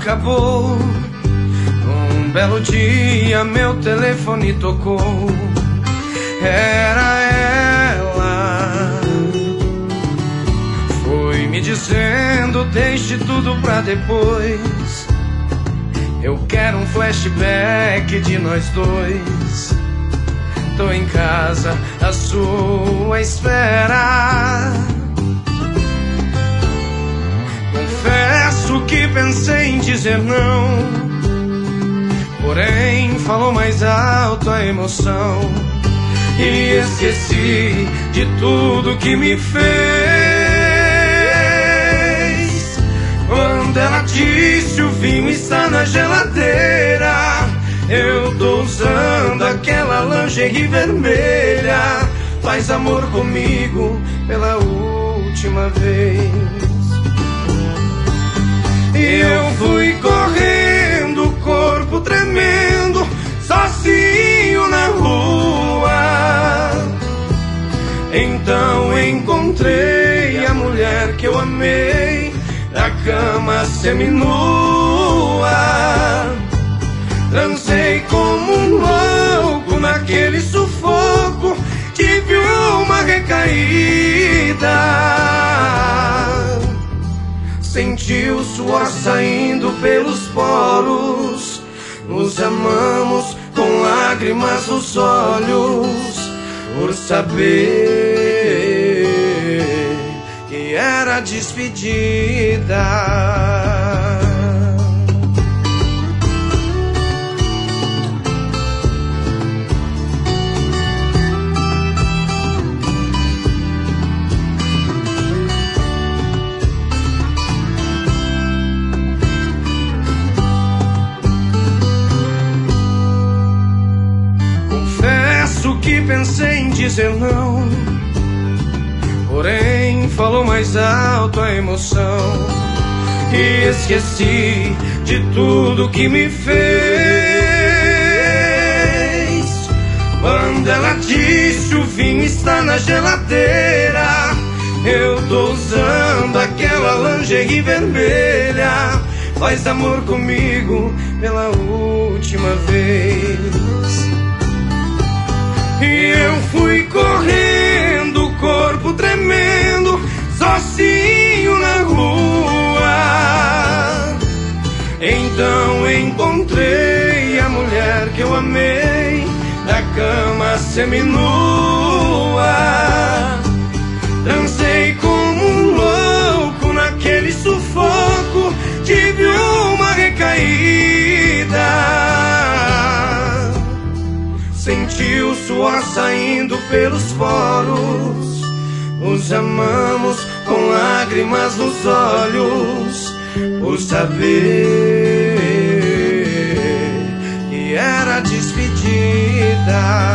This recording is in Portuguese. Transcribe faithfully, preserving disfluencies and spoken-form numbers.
acabou. Um belo dia meu telefone tocou. Era ela. Foi me dizendo: deixe tudo pra depois. Eu quero um flashback de nós dois. Tô em casa à sua espera. Confesso que pensei em dizer não, porém falou mais alto a emoção. E esqueci de tudo que me fez. Quando ela disse: o vinho está na geladeira, eu tô usando aquela lingerie vermelha. Faz amor comigo pela última vez. E eu fui correndo, corpo tremendo, sozinho na rua. Então encontrei a mulher que eu amei, na cama seminua. Transei como um louco naquele sufoco, tive uma recaída. Senti o suor saindo pelos poros. Nos amamos com lágrimas nos olhos, por saber que era despedida. Que pensei em dizer não, porém falou mais alto a emoção. E esqueci de tudo que me fez. Quando ela disse: o vinho está na geladeira, eu tô usando aquela lingerie vermelha. Faz amor comigo pela última vez. E eu fui correndo, corpo tremendo, sozinho na rua. Então encontrei a mulher que eu amei, na cama seminua. Dancei como um louco naquele sufoco, tive uma recaída. Senti o suor saindo pelos poros. Nos amamos com lágrimas nos olhos, por saber que era despedida.